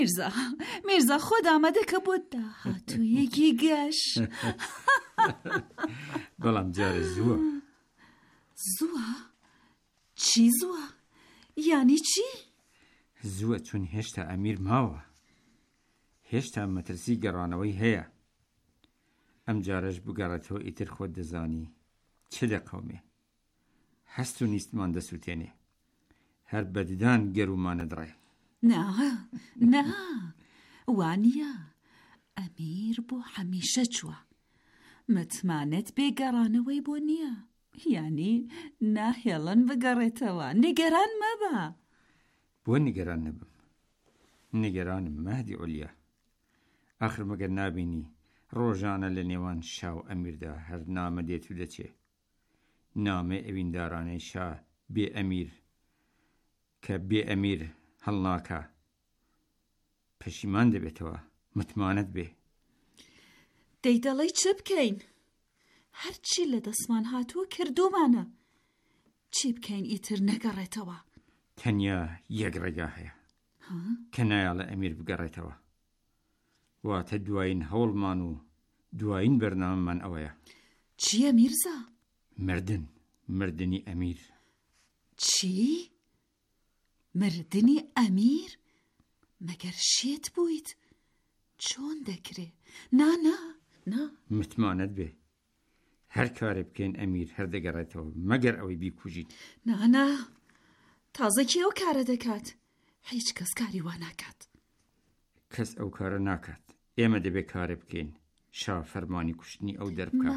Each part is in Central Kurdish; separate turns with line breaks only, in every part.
میرزا خۆت ئامادەکە بۆ داهاتوویەکی گەش.
بەڵام جارە زووە.
زووە؟ چی زووە؟ یانی چی؟
زووە چون هێشتا ئەمیر ماوە، هێشتا مەترسی گەڕانەوەی هەیە. ئەم جارەش بگەڕێتەوە ئیتر خۆت دەزانی چ دەقەومێ. هەست و نیستمان دەسووتێنێ، هەر بەددان گەرومانە دڕێ.
نا وانە ئەمیر بۆ هەمیشە چووە، متمانەت بێگەڕانەوەی بۆ نییە، یانی ناهێڵن بگەڕێتەوە. نیگەران مەبە.
بۆ نیگەران نەبم؟ نیگەرانم مەهدی ئۆلیا. ئاخر مەگەر نابینی ڕۆژانە لە نێوان شا و ئەمیردا هەر نامە دێت و دەچێ، نامێ ئەویندارانەی شا بێ ئەمیر کە بێ ئەمیر هەڵناکە پەشیمان دەبێتەوە، متمانەت بێ.
دەی دەڵێی چ بکەین؟ هەرچی لە دەستمان هاتووە کردومانە، چی بکەین ئیتر نەگەڕێتەوە؟
تەنیا یەک ڕێگا هەیە کە نایەڵە ئەمیر بگەڕێتەوە، واتە دوایین هەوڵمان و دوایین بەرنامەمان ئەوەیە.
چییە میرزا؟
مردنی ئەمیر.
چی؟ مردنی ئەمیر؟ مەگەر شێت بوویت؟ چۆن دەکرێ؟ نا
متمانەت بێ، هەر کارێ بکەین ئەمیر هەردەگەڕێتەوە مەگەر ئەوەی بیکوژین.
نا تازە کێ ئەو کارە دەکات؟ هیچ کەس کاری وا ناکات.
کەس ئەو کارە ناکات، ئێمە دەبێ کارێ بکەین شا فەرمانی کوشتنی ئەو دەربکات.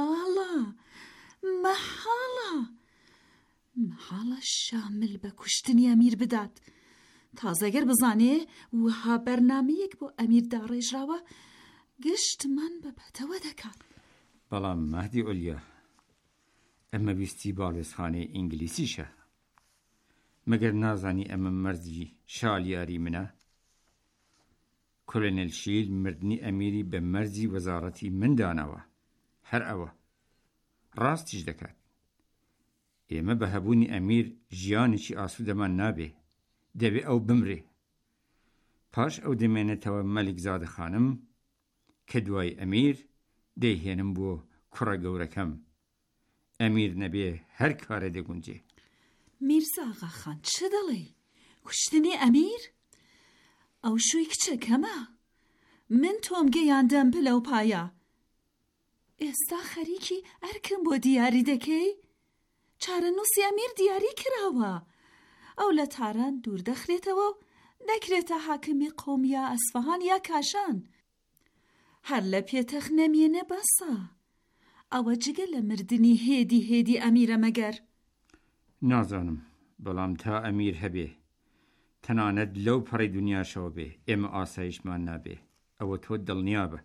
مەحاڵە شامل بە کوشتنی ئەمیر بدات، تازەگەر بزانێ وها بەرنامەیەک بۆ ئەمیر داڕێژراوە گشتمان بەبەتەوە دەکات.
بەڵام مەهدی ئۆلیا، ئەمە ویستی باڵێزخانەی ئینگلیسیشە، مەگەر نازانی ئەمە مەرجی شالیاری منە؟ کۆلۆنێل شیل مردنی ئەمیری بە مەرجی وەزارەتی من داناوە، هەر ئەوە ڕاستیش دەکات. ئێمە بە هەبوونی ئەمیر ژیانێکی ئاسوودەمان نابێ، دەبێ ئەو بمرێ. پاش ئەو دەمێنێتەوە مەلیکزادە خانم کە دوای ئەمیر دەیهێنم بۆ کوڕە گەورەکەم. ئەمیر نەبێ هەر کارە دەگونجێ.
میرزا ئاغاخان چ دەڵێ؟ کوشتنی ئەمیر؟ ئەو شووی کچەکەمە، من تۆم گەیاندەم پلە و پایە، ئێستا خەریکی ئەرکم بۆ دیاری دەکەی؟ چارەنووسی ئەمیر دیاری کراوە، ئەو لە تاران دوور دەخرێتەوە و دەکرێتە حاکمی قۆمیا ئەسفەهان یا کاشان، هەر لە پێتەخ نەمێنە بەسە. ئەوە جگە لە مردنی هێدی ئەمیرە مەگەر؟
نازانم، بەڵام تا ئەمیر هەبێ تەنانەت لەو پەڕی دنیاشەوە بێ ئێمە ئاسایشمان نابێ، ئەوە تۆ دڵنیا بە.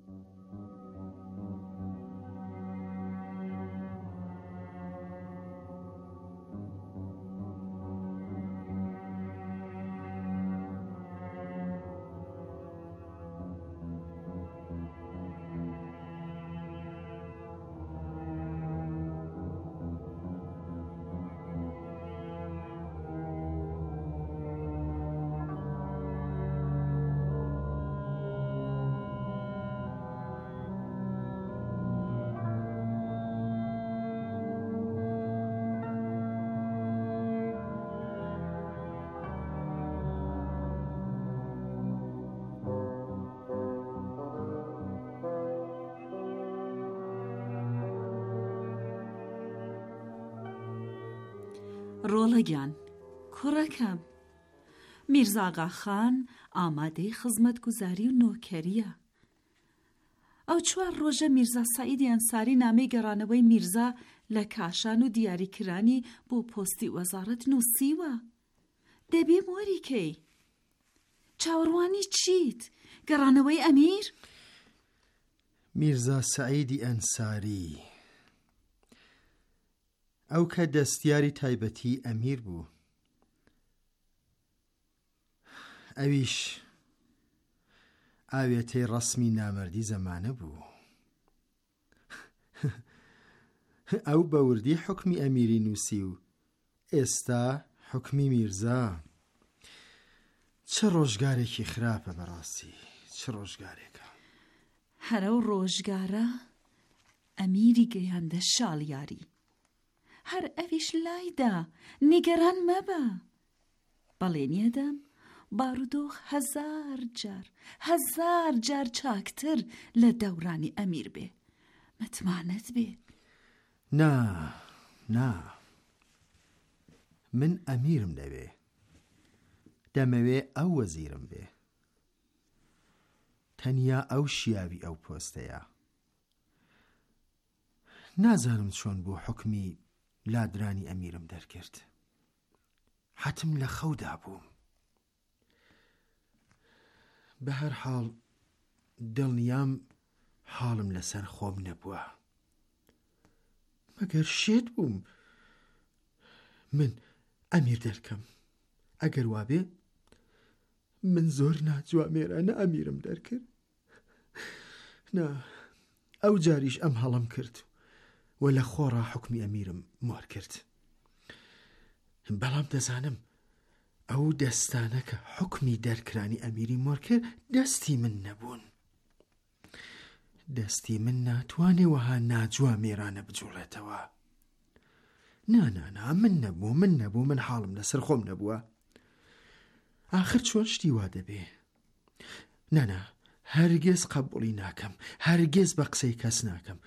ڕۆڵەگیان کوڕەکەم، میرزا ئاغاخان ئامادەی خزمەتگوزاری و نۆکەریە. ئەو 4 ڕۆژە میرزا سەعیدی ئەنساری نامەی گەڕانەوەی میرزا لە کاشان و دیاریکرانی بۆ پۆستی وەزارەت نووسیوە. دەبێ مۆریکەی. چاوەڕوانی چیت؟ گەڕانەوەی ئەمیر؟
میرزا سەعیدی ئەنساری، ئەو کە دەستیاری تایبەتی ئەمیر بوو، ئەویش ئاوێتەی ڕەسمی نامەردی زەمانە بوو. ئەو بەوردی حکمی ئەمیری نووسی و ئێستا حکمی میرزا. چه ڕۆژگارێکی خراپە بەڕاستی، چه ڕۆژگارێکە.
هەرە و ڕۆژگارە ئەمیری گەیاندە شاڵیاری. هەر ئەویش لایدا نیگەران مەبە. بەڵێنیەدەم بارودۆخ 1000 جار چاکتر لە دەورانی ئەمیر بێ. متمانەت بێ.
نا من ئەمیرم دەبێ، دەمەوێ ئەو وەزیرم بێ، تەنیا ئەو شیاوی ئەو پۆستەیە. نازانم چۆن بۆ حکمی لادرانی ئەمیرم دەرکرد. حتم لە خەودا بووم. بە هەر حاڵ دڵنیام حاڵم لەسەر خۆم نەبووە. مەگەر شێت بووم من ئەمیر دەرکەم. ئەگەر وابێ من زۆر ناجوامێرانە ئەمیرم دەرکرد. نا ئەو جاریش ئەم هەڵم کرد و لە خۆڕا حکمی ئەمیرم مۆر کرد. بەڵام دەزانم ئەو دەستانە کە حکمی دەرکرانی ئەمیری مۆر کرد دەستی من نەبوون. دەستی من ناتوانێ وەها ناجوامێرانە بجوڵێتەوە. نا من نەبوو من حاڵم لەسەر خۆم نەبووە. آخر چۆن شتی وا دەبێ؟ نا هەرگیز قبوڵی ناکەم، هەرگیز بە قسەی کەس ناکەم.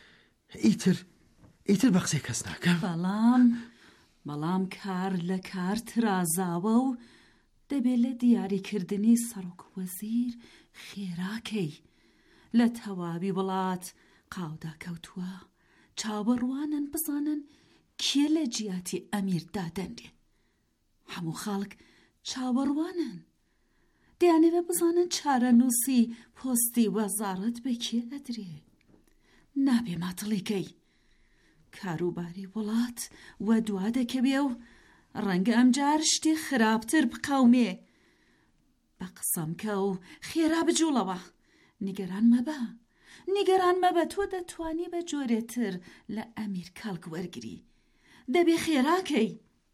ئیتر بە قسەی کەس ناکەم.
بەڵام کار لە کار ترازاوە و دەبێت لە دیاریکردنی سەرۆک وەزیر خێراکەی. لە تەواوی وڵات قاودا کەوتووە چاوەڕوانن بزانن کێ لە جیاتی ئەمیر دادەنرێ. هەموو خەڵک چاوەڕوانن دەیانەوێ بزانن چارە نووسی پۆستی وەزارەت بە کێ ئەدرێ. نابێ ماتڵیکەی. کاروباری وڵات وە دوا دەکەوێ و ڕەنگە ئەمجار شتی خراپتر بقەومێ. بە قسەمکە و خێرا بجوڵەوە. نیگەران مەبە تۆ دەتوانی بە جۆرێتر لە ئەمیر کەڵک وەرگری. دەبێ خێراکەی.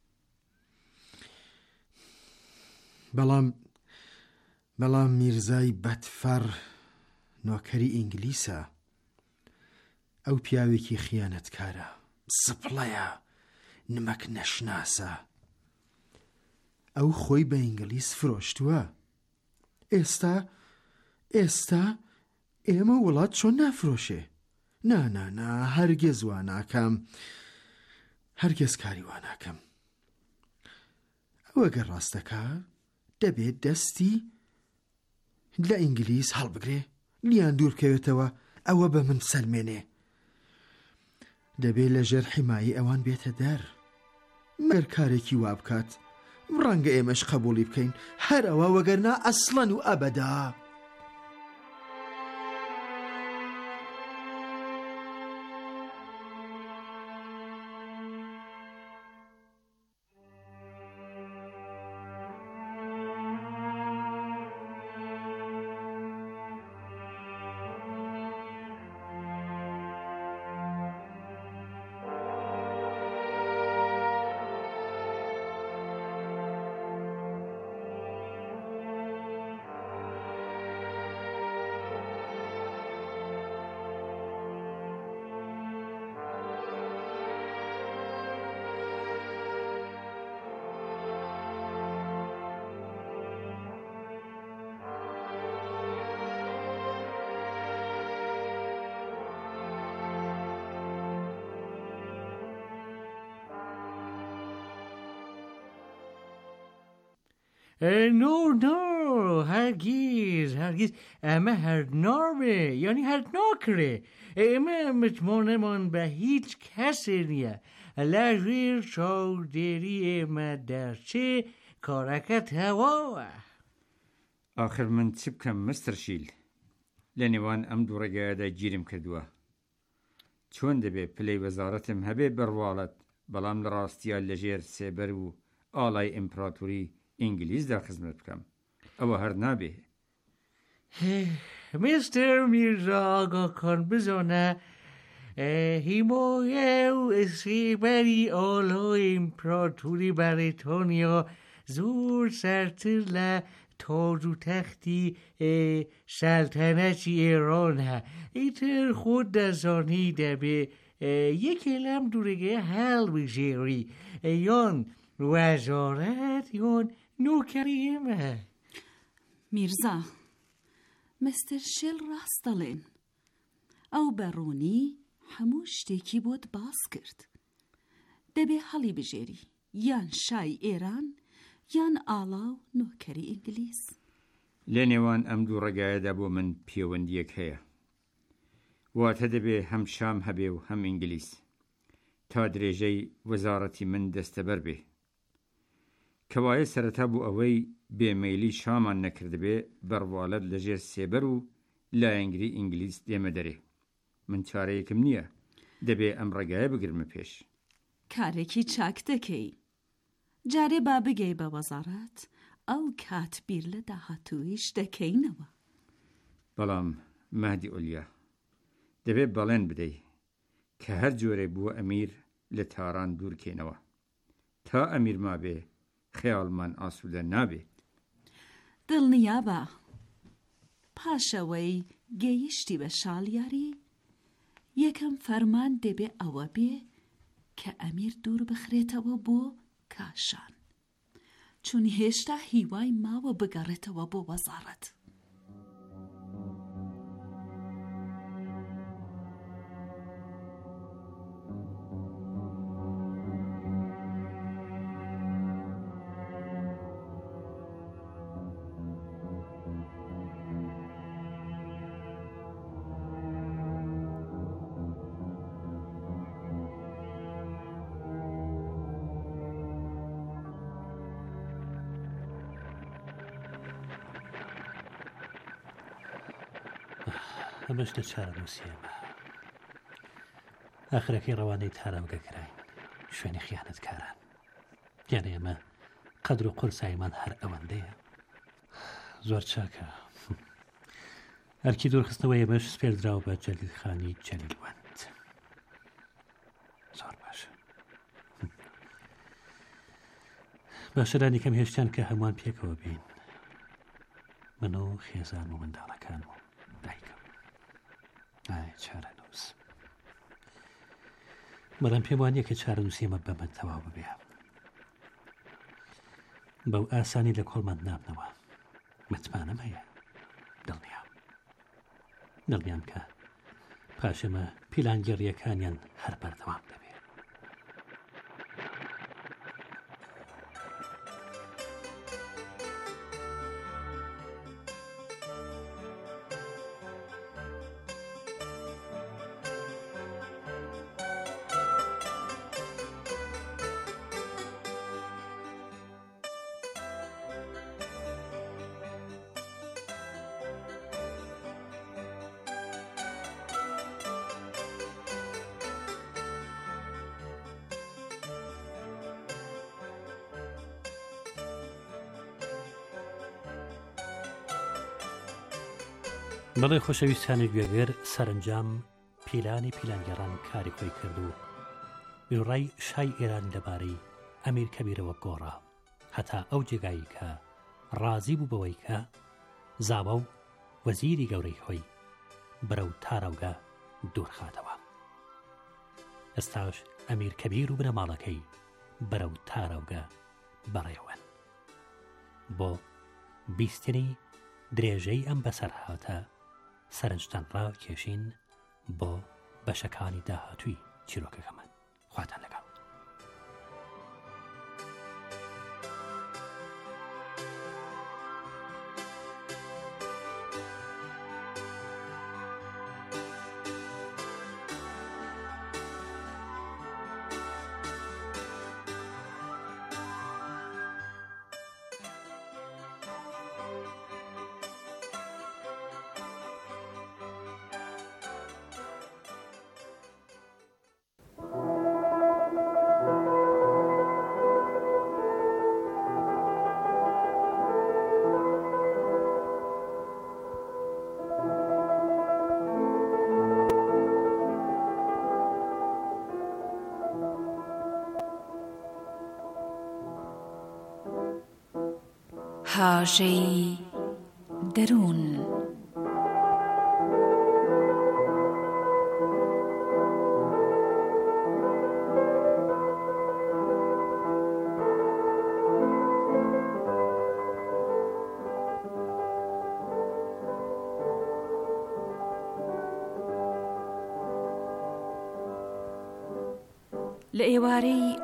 بەڵام میرزای بەدفەر نۆکەری ئینگلیسە. ئەو پیاوێکی خیانەتکارە، سپڵەیە، نمەک نەشناسە. ئەو خۆی بە ئینگلیس فرۆشتووە. ئێستا ئێمە وڵات چۆن نافرۆشێ؟ نا هەرگیز وا ناکەم، هەرگیز کاری وا ناکەم. ئەو ئەگەر ڕاستەکە دەبێت دەستی لە ئینگلیس هەڵبگرێ، لیان دوور بکەوێتەوە، ئەوە بە من سەلمێنێ. دەبێت لەژێر حیمایی ئەوان بێتە دەر. مەر کارێکی وا بکات ڕەنگە ئێمەش قبوڵی بکەین، هەر ئەوە وەگەرنا ئەسڵەن و ئەبەدا.
نو هرگیز اما هر ناره یعنی هر ناکره اما متمانمان به هیچ کسی نیه لغیر چاودری اما درچه کارکت هوا.
آخر من چی بکەم مستر شیل لە نێوان ئەم دوو ڕێگایەدا گیرم کردووە. چۆن دەبێ پلەی وەزارەتم هەبێ بەڕواڵەت بەڵام لە ڕاستیە لەژێر سێبەر و ئاڵای ئیمپراتوری ئینگلیزدا خزمەت بکەم. ئەوە هەر نابێ.
مستر میرزا ئاگا کان بزانە هیمایە و سێبەری ئالای ئیمپراتوری بەریتانیا زۆر سەرتر لە تاج و تەختی سەلتەنەتی ئێرانە. ئیتر خۆت دەزانی دەبێ یەکێ لەم دوورگەیە هەڵبژێری، یان وەزارەت یان نۆکەری ئێمە.
میرزا، مستر شێل ڕاست دەڵێن. ئەو بەڕوونی هەموو شتێکی بۆت باس کرد. دەبێ هەڵی بژێری یان شای ئێران یان ئاڵا و نۆکەری ئینگلیز.
لە نێوان ئەم دوو ڕێگایەدا بۆ من پەیوەندیەک هەیە. واتە دەبێ هەم شام هەبێ و هەم ئینگلیز تا درێژەی وەزارەتی من دەستەبەر بێ. کەوایە سەرەتا بوو ئەوەی بێمەیلی شامان نەکردبێ بەڕواڵەت لەژێر سێبەر و لایەنگری ئینگلیز دێمە دەرێ. من چارەیەکم نییە، دەبێ ئەم ڕێگایە بگرمە پێش.
کارێکی چاک دەکەی. جارێ با بگەی بە وەزارەت، ئەو کات بیر لە داهاتوویش دەکەینەوە.
بەڵام مەهدی ئۆلیا، دەبێ بەڵێن بدەی کە هەر جۆرێ بووە ئەمیر لە تاران دوورکێنەوە. تا ئەمیر مابێ خەیاڵمان ئاسوودە نابێ.
دڵنیا بە پاشەوەی گەیشتی بە شاڵیاری، یەکەم فەرمان دەبێ ئەوە بێ کە ئەمیر دوور بخرێتەوە بۆ کاشان، چون هێشتا هیوای ماوە بگەڕێتەوە بۆ وەزارەت.
ئەمەش لە چارەنووسیەمە. ئاخرەکەی ڕەوانەی تارەوگە کراین، شوێنی خیانەتکاران. یانە ئێمە قەدر و قورسایمان هەر ئەوەندەیە. زۆر چاکە. ئەرکی دوورخستنەوە ئێمەش سپێردراوە بە جەلیلخانی جەلیلوەند. زۆر باشە. باشەرانی کەم هێشتیان کە هەمووان پێکەوە بین، من و خێزان و منداڵەکان و دایکم. ئای چارەنووس، بەڵام پێم وانییە کە چارەنووسیمە بەمە تەواو ببێ. بەو ئاسانی لە کۆڵمان نابنەوە. متمانەم هەیە. دڵنیام کە پاشەمە پیلانگەڕیەکانیان هەر بەردەوام دەبێت. بەڵێ خۆشەویستانی گوێگر، سەرنجام پیلانی پیلانگەڕان کاری خۆی کرد و بیرڕای شای ئێران لەبارەی ئەمیر کەبیرەوە گۆڕا، هەتا ئەو جێگایی کە ڕازی بوو بەوەی کە زاوە و وەزیری گەورەی خۆی بەرەو تاراوگە دوورخاتەوە. ئێستاش ئەمیر کەبیر و بنەماڵەکەی بەرەو تاراوگە بەڕێوەن بۆ بیستنی درێژەی ئەم بەسەر هاتە سەرنجتان ڕاکێشین بۆ بەشەکانی داهاتووی چیرۆکەکەمان. خواتان لەگەڵ.
پاژەی دەروون. لە ئێوارەی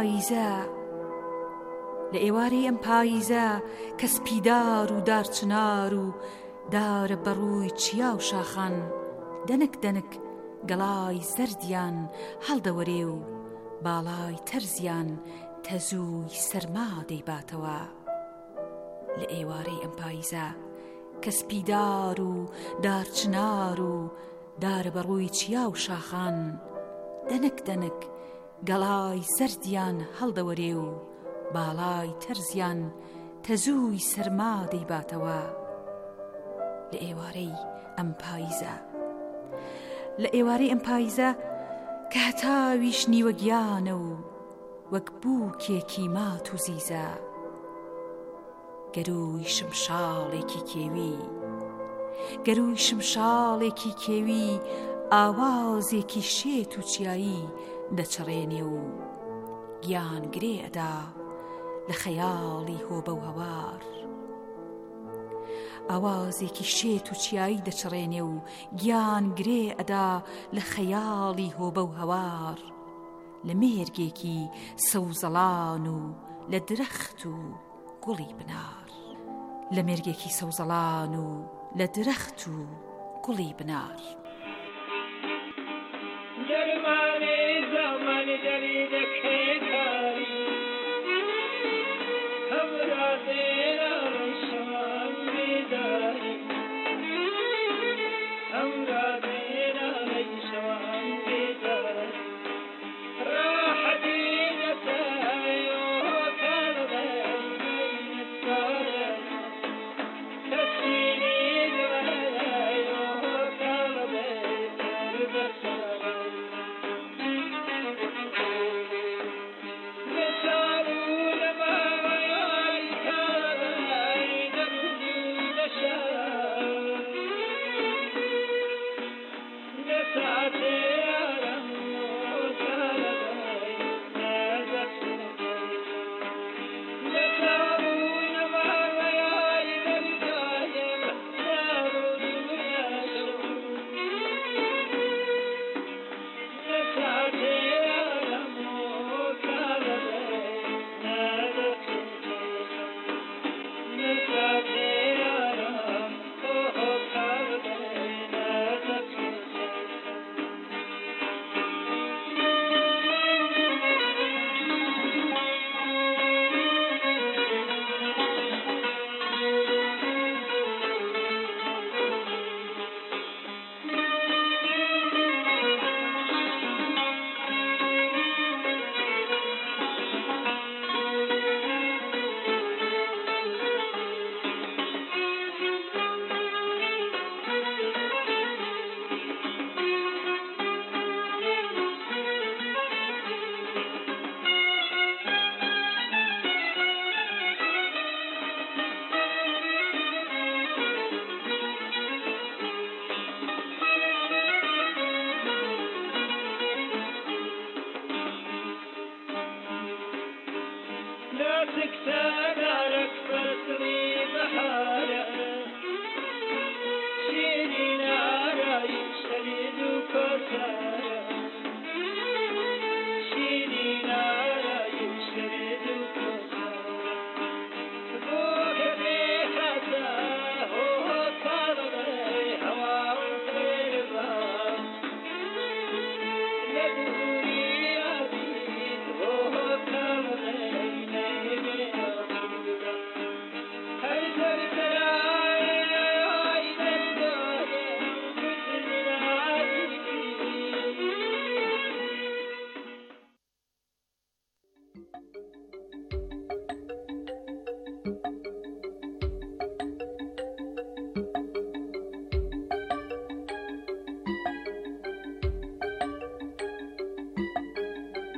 ئەم پاییزە کە سپیدار و دارچنار و دارە بەڕووی چیا و شاخان دەنک دەنک گەڵای زەردیان هەڵدەوەرێ و باڵای تەرزیان تەزووی سەرما دەیباتەوە. لە ئێوارەی ئەم پاییزە کە سپیدار و دارچنار و دارە بەڕووی چیا و شاخان دەنک دەنک گەڵای زەردیان هەڵدەوەرێ و باڵای تەرزیان تەزووی سەرما دەیباتەوە. لە ئێوارەی ئەم پاییزە کە هەتاویش نیوە گیانە و وەک بووکێکی مات و زیزە، گەرووی شمشاڵێکی کێوی ئاوازێکی شێت و چیایی دەچڕێنێ و گیان گرێ ئەدا لە خەیاڵی هۆبە و هەوار. ئاوازێکی شێت و چیایی دەچڕێنێ و گیان گرێ ئەدا لە خەیاڵی هۆبە و هەوار، لە مێرگێکی سەوزەڵان و لە درەخت و گوڵی بنار.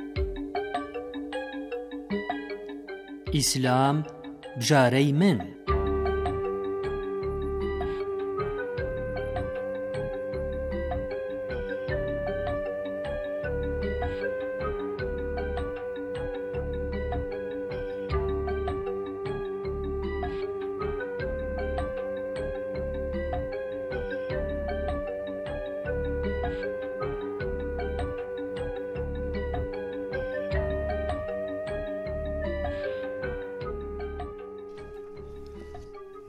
ئیسلام بژارەی من.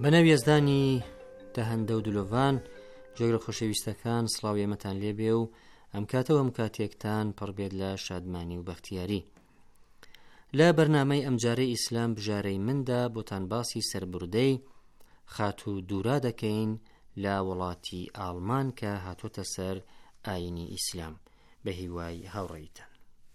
بەنەویێزدانی دەهەندە و دلۆڤان جۆگرە خۆشەویستەکان سڵاو ئێمەتان لێبێ و ئەم کاتەوە ئەم کاتێکتان پڕبێت لە شادمانی و بەختیاری. لە بەرنامەی ئەمجارەی ئیسلام بژارەی مندا بۆتان باسی سەربڕدەی خات و دوورا دەکەین لە وڵاتی ئاڵمان کە هاتوۆتە سەر ئاینی ئیسلام بە هیوای هاوڕێیتان.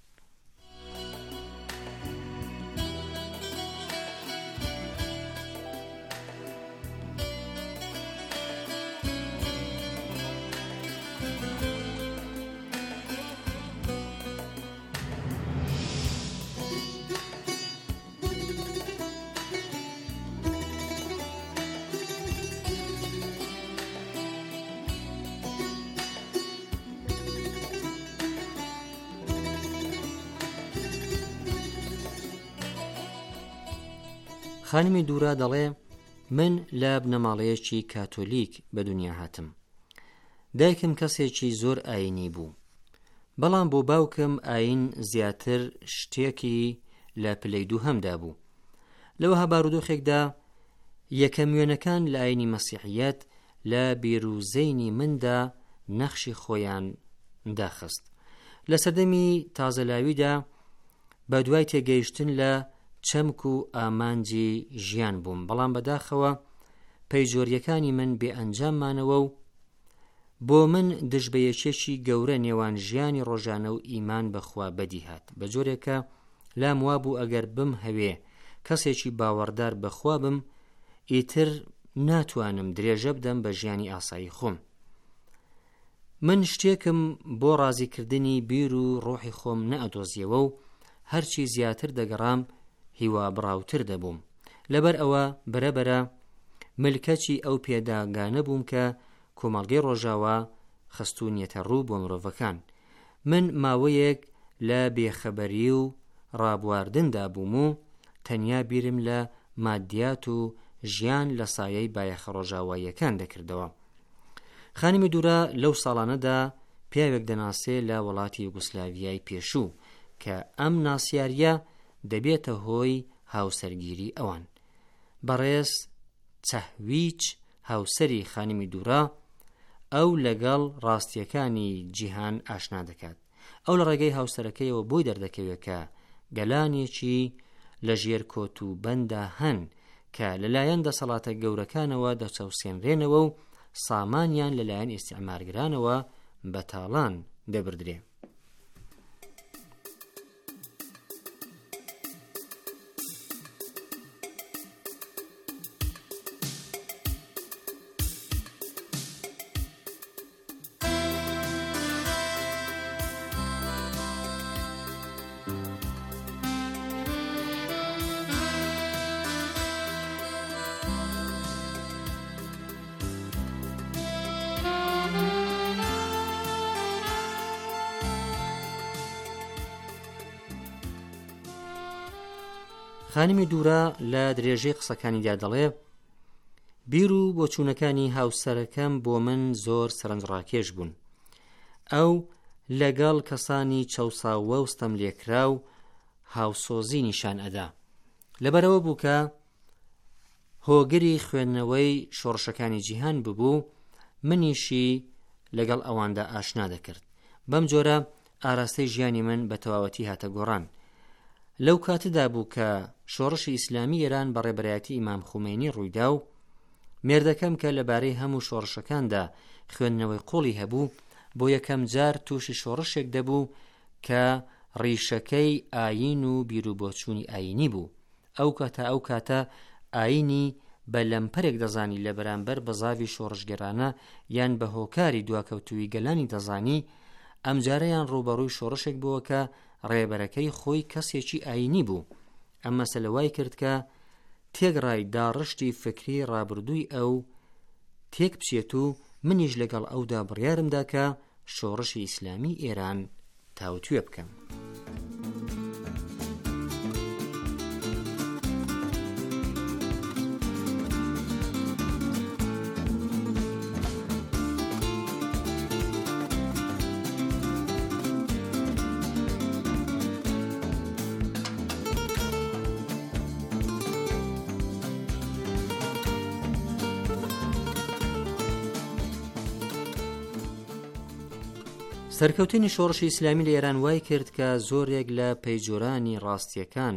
خانمی دوورا دەڵێ من لە بنەماڵەیەکی کاتۆلیک بە دنیا هاتم. دایکم کەسێکی زۆر ئاینی بوو، بەڵام بۆ باوکم ئاین زیاتر شتێکی لە پلەی دووهەمدا بوو. لەوەها بارودۆخێکدا یەکەم وێنەکان لە ئاینی مەسیحیەت لە بیرروزەینی مندا نەخشی خۆیان داخست. لە سەردەمی تازەلاویدا بە دوای تێگەیشتن لە چەمک و ئامانجی ژیان بووم، بەڵام بەداخەوە پەیجۆریەکانی من بێ ئەنجاممانەوە و بۆ من دژبەیەکێکی گەورە نێوان ژیانی ڕۆژانە و ئیمان بەخوا بەدی هات. بە جۆرێکە لام وا بوو ئەگەر بم هەوێ کەسێکی باوەڕدار بەخوا بم، ئیتر ناتوانم درێژە بدەم بە ژیانی ئاسایی خۆم. من شتێکم بۆ ڕازیکردنی بیر و ڕۆحی خۆم نەئەدۆزیەوە و هەرچی زیاتر دەگەڕام هیوا بڕاوتر دەبووم. لەبەر ئەوە بەرەبەرە ملکەچی ئەو پێداگانە بووم کە کۆمەڵگەی ڕۆژاوا خستوونیەتە ڕوو بۆ مرۆڤەکان. من ماوەیەک لە بێخەبەری و ڕابواردندا بووم و تەنیا بیرم لە مادیات و ژیان لە سایەی بایەخە ڕۆژاواییەکان دەکردەوە. خانمی دوورا لەو ساڵانەدا پیاوێک دەناسێ لە وڵاتی یوگۆسلاڤیای پێشوو کە ئەم ناسیاریە دەبێتە هۆی هاوسەرگیری ئەوان. بەڕێز چەهویچ هاوسەری خانمی دوورا ئەو لەگەڵ ڕاستیەکانی جیهان ئاشنا دەکات. ئەو لە ڕێگەی هاوسەرەکەیەوە بۆی دەردەکەوێت کە گەلانێکی لە ژێر کۆت و بەندا هەن کە لەلایەن دەسەڵاتە گەورەکانەوە دەچەوسێنرێنەوە و سامانیان لەلایەن ئیستیعمارگرانەوە بەتاڵان دەبردرێ. خانمی دوورا لە درێژەی قسەکانیدا دەڵێ بیر و بۆچوونەکانی هاوسەرەکەم بۆ من زۆر سەرنجڕاکێش بوون. ئەو لەگەڵ کەسانی چەوساوە وستەم لێکرا و هاوسۆزی نیشان ئەدا. لەبەرەوە بوو کە هۆگری خوێندنەوەی شۆڕشەکانی جیهان ببوو، منیشی لەگەڵ ئەواندا ئاشنا دەکرد. بەم جۆرە ئاراستەی ژیانی من بە تەواوەتی هاتە گۆڕان. لەو کاتەدا بوو کە شۆڕشی ئیسلامی ئێران بە ڕێبەرایەتی ئیمام خومینی ڕوویدا و مێردەکەم کە لەبارەی هەموو شۆڕشەکاندا خوێندنەوەی قوڵی هەبوو بۆ یەکەم جار تووشی شۆڕشێک دەبوو کە ڕیشەکەی ئاین و بیرروبۆچوونی ئاینی بوو. ئەو کاتە ئاینی بە لەمپەرێک دەزانی لە بەرامبەر بەزاوی شۆڕشگەرانە یان بە هۆکاری دواکەوتووی گەلانی دەزانی، ئەمجارەیان ڕوبەڕووی شۆڕشێک بووە کە ڕێبەرەکەی خۆی کەسێکی ئاینی بوو. ئەم مەسەلە وای کرد کە تێگڕای داڕشتی فکری ڕابردووی ئەو تێک بچێت و منیش لەگەڵ ئەودا بڕیارمدا کە شۆڕشی ئیسلامی ئێران تاوتوێ بکەم. سەرکەوتنی شۆڕشی ئیسلامی لە ئێران وای کرد کە زۆرێک لە پەیجۆرانی ڕاستیەکان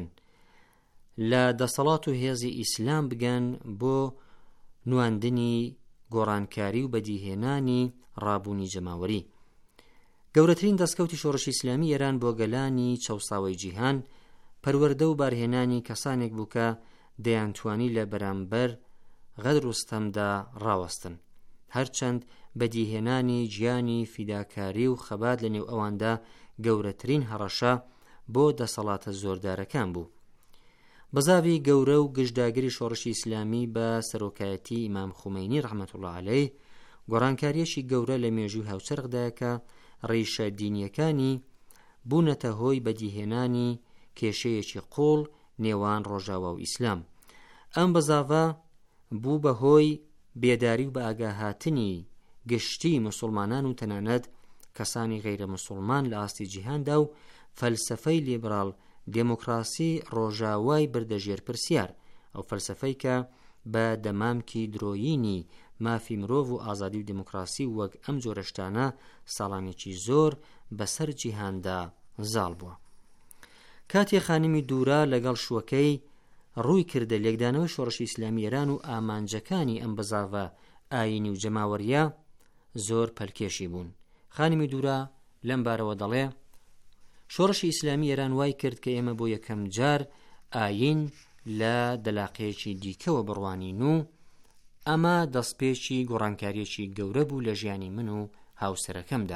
لە دەسەڵات و هێزی ئیسلام بگەن بۆ نواندنی گۆڕانکاری و بەدیهێنانی ڕابوونی جەماوەری. گەورەترین دەستکەوتی شۆڕشی ئیسلامی ئێران بۆ گەلانی چەوساوی جیهان پەروەردە و بارهێنانی کەسانێک بوو کە دەیانتوانی لە بەرامبەر غەدر و ستەمدا ڕاوەستن، هەرچەند بەدیهێنانی گیانی فیداکاری و خەبات لە نێو ئەواندا گەورەترین هەڕەشە بۆ دەسەڵاتە زۆردارەکان بوو. بەزاوی گەورە و گشتداگری شۆڕشی ئیسلامی بە سەرۆکایەتی ئیمام خومەینی ڕەحمەتوڵڵاه عەلەیه گۆڕانکاریەکی گەورە لە مێژووی هاوچەرخدا کە ڕیشە دینیەکانی بوونەتە هۆی بەدیهێنانی کێشەیەکی قوڵ نێوان ڕۆژاوا و ئیسلام. ئەم بەزاوە بوو بە هۆی بێداری و بە ئاگاهاتنی گشتی مسلمانان و تەنانەت کەسانی غەیرە مسلمان لە ئاستی جیهاندا و فەلسەفەی لیبرال دێموکراسی ڕۆژاوای بردەژێر پرسیار، ئەو فەلسەفەی کە بە دەمامکی درۆیینی مافی مرۆڤ و ئازادی و دموکراسی وەک ئەم جۆرە شتانە ساڵانێکی زۆر بەسەر جیهاندا زاڵ بووە. کاتێ خانمی دوورا لەگەڵ شووەکەی ڕووی کردە لێکدانەوەی شۆڕشی ئیسلامی ئێران و ئامانجەکانی ئەم بەزاوە ئاینی و جەماوەریە زۆر پەلکێشی بوون. خانمی دوورا لەم بارەوە دەڵێ شۆڕشی ئیسلامی ئێران وای کرد کە ئێمە بۆ یەکەم جار ئاین لە دەلاقەیەکی دیکەوە بڕوانین و ئەمە دەستپێکی گۆڕانکاریەکی گەورە بوو لە ژیانی من و هاوسەرەکەمدا.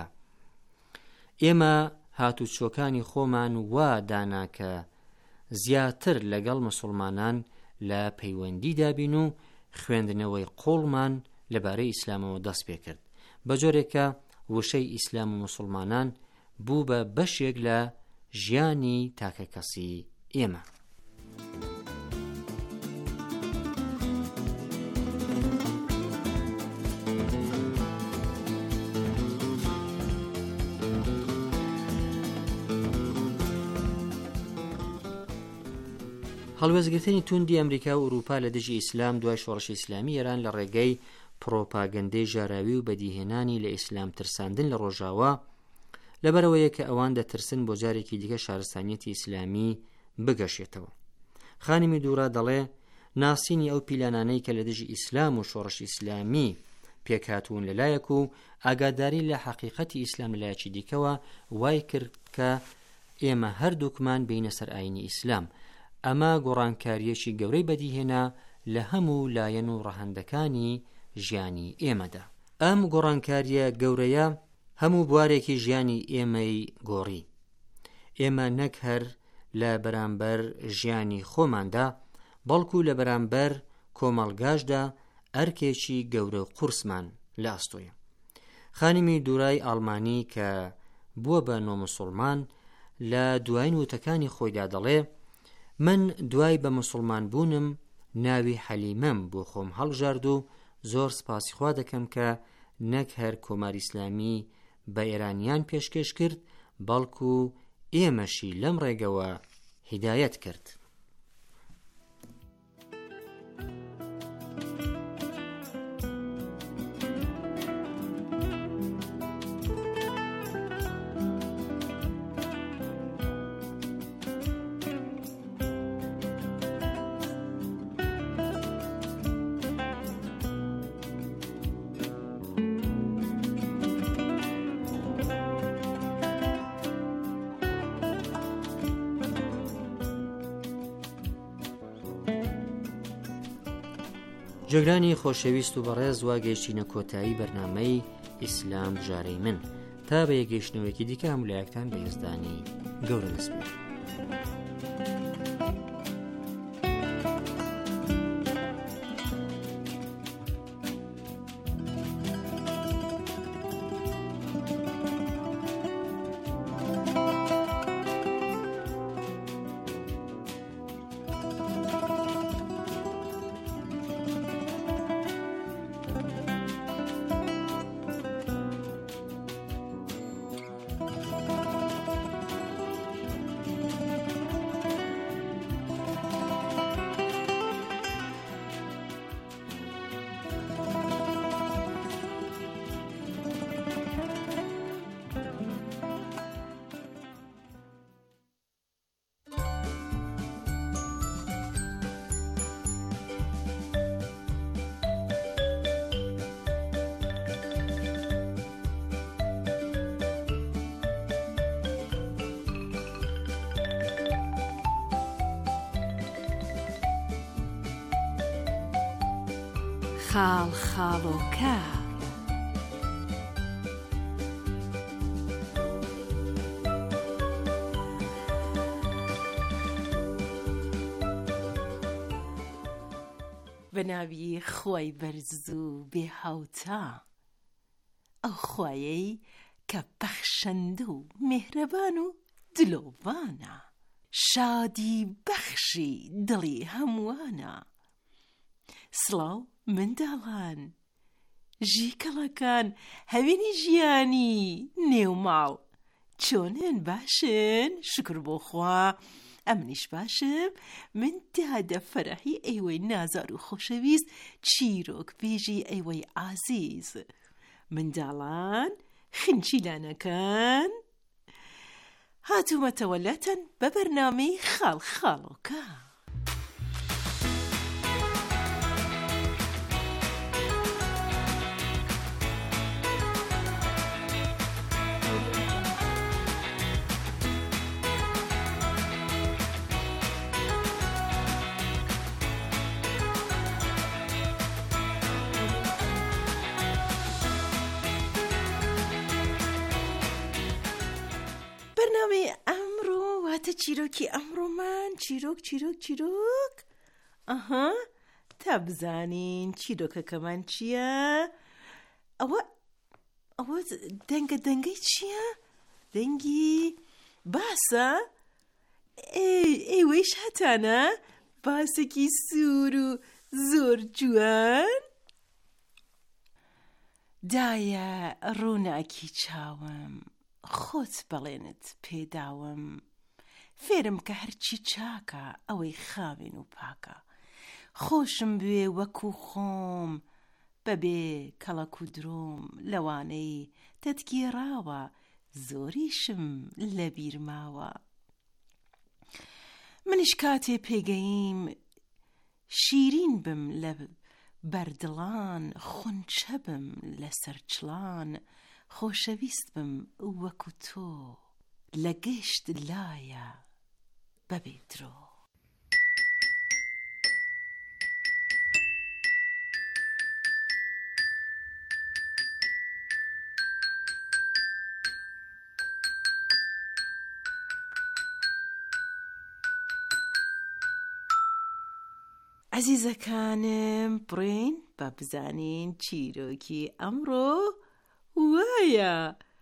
ئێمە هاتوچۆکانی خۆمان وا دانا کە زیاتر لەگەڵ مسلمانان لە پەیوەندی دابین و خوێندنەوەی قوڵمان لەبارەی ئیسلامەوە دەست پێ کرد، بە جۆرێکە وشەی ئیسلام و مسلمانان بوو بە بەشێک لە ژیانی تاکە کەسی ئێمە. هەڵوێزگرتنی توندی ئەمریکا و ئوروپا لە دژی ئیسلام دوای شۆڕشی ئیسلامی ئێران لە ڕێگەی پرۆپاگەندەی ژاراوی و بەدیهێنانی لە ئیسلام ترساندن لە ڕۆژاوا لەبەرەوەیە کە ئەوان دەترسن بۆ جارێکی دیکە شارستانیەتی ئیسلامی بگەشێتەوە. خانمی دوورا دەڵێ ناسینی ئەو پیلانانەی کە لە دژی ئیسلام و شۆڕشی ئیسلامی پێکهاتوون لەلایەک و ئاگاداری لە حەقیقەتی ئیسلام لەلایەکی دیکەوە وای کرد کە ئێمە هەردووکمان بینە سەر ئاینی ئیسلام. ئەمە گۆڕانکاریەکی گەورەی بەدیهێنا لە هەموو لایەن و ڕەهەندەکانی ژیانی ئێمەدا. ئەم گۆڕانکاریە گەورەیە هەموو بوارێکی ژیانی ئێمەی گۆڕی. ئێمە نەک هەر لە بەرامبەر ژیانی خۆماندا بەڵکو لە بەرامبەر کۆمەڵگاشدا ئەرکێکی گەورە و قورسمان لە ئەستۆیە. خانمی دوورای ئاڵمانی کە بووە بە نۆمسڵمان لە دوایین وتەکانی خۆیدا دەڵێ من دوای بە مسلمان بوونم ناوی حەلیمەم بۆ خۆم هەڵژارد و زۆر سپاسیخوا دەکەم کە نەک هەر کۆماری ئیسلامی بە ئێرانیان پێشکەش کرد بەڵکو ئێمەشی لەم ڕێگەوە هیدایەت کرد. جێگرانی خۆشەویست و بەڕێز واگەیشتینە کۆتایی بەرنامەی ئیسلام ژارەی من تا بە یەگەیشتنەوەیەکی دیکە هەمولایەکتان بە هێزدانی گەورە دەسپێن.
خاڵ خاڵۆکە.
بەناوی خۆی بەرز و بێهاوتا، ئەو خوایەی کە بەخشەندە و میهرەبان و دلۆڤانە، شادی بەخشی دڵی هەمووانە. سڵاو منداڵان، ژیکەڵەکان، هەوێنی ژیانی نێوماڵ، چۆنن؟ باشن؟ شکر بۆ خوا، ئەمنیش باشم. من دادە فەرەحی ئەیوەی نازار و خۆشەویست، چیرۆک بێژی ئەیوەی عازیز. منداڵان، خنچیلانەکان، هاتوومەتەوە لاتەن بە بەرنامەی خاڵ خاڵۆکە. بەرنامەی ئەمڕۆ واتە چیرۆکی ئەمڕۆمان چیرۆک ئەها، تا بزانین چیرۆکەکەمان چییە؟ ئەوە دەنگەی چییە؟ دەنگی باسە؟ ئێوەیش هەتانە باسێکی سوور و زۆر جوان؟ دایە ڕووناکی چاوم، خۆت بەڵێنت پێداوم، فێرم کە هەرچی چاکە ئەوەی خاوێن و پاکە، خۆشم بوێ وەکو خۆم، بەبێ کەڵەک و درۆم، لەوانەی تەتگێڕاوە، زۆریشم لەبیر ماوە. منیش کاتێ پێگەیم شیرین بم لە بەردڵان، خونچە بم لەسەر چڵان، خۆشەویست بم وەکو تۆ، لە گەشت لایە بەبێ درۆ. عەزیزەکانم، بڕێن با بزانین چیرۆکی ئەمڕۆ وایە